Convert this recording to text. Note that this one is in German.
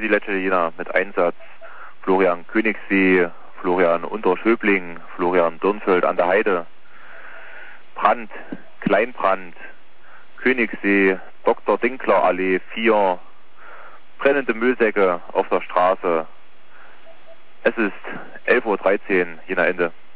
die Lecce Jena mit Einsatz Florian Königssee, Florian Unterschöbling, Florian Dürnfeld an der Heide, Brand, Kleinbrand, Königssee, Dr. Dinkler Allee 4, brennende Müllsäcke auf der Straße. Es ist 11:13 Uhr, Jena Ende.